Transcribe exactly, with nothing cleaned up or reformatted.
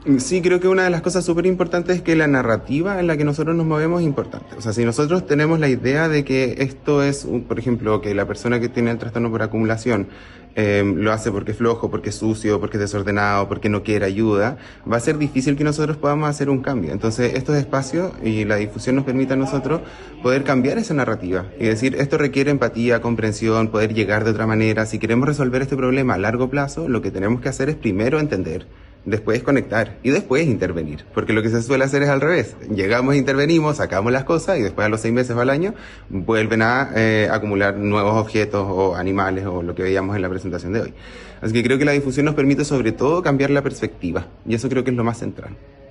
Sí, creo que una de las cosas súper importantes es que la narrativa en la que nosotros nos movemos es importante. O sea, si nosotros tenemos la idea de que esto es, un- por ejemplo, que la persona que tiene el trastorno por acumulación eh, lo hace porque es flojo, porque es sucio, porque es desordenado, porque no quiere ayuda, va a ser difícil que nosotros podamos hacer un cambio. Entonces, estos espacios y la difusión nos permite a nosotros poder cambiar esa narrativa y decir, esto requiere empatía, comprensión, poder llegar de otra manera. Si queremos resolver este problema a largo plazo, lo que tenemos que hacer es primero entender, después conectar y después intervenir, porque lo que se suele hacer es al revés. Llegamos, intervenimos, sacamos las cosas y después a los seis meses o al año vuelven a eh, acumular nuevos objetos o animales o lo que veíamos en la presentación de hoy. Así que creo que la difusión nos permite sobre todo cambiar la perspectiva y eso creo que es lo más central.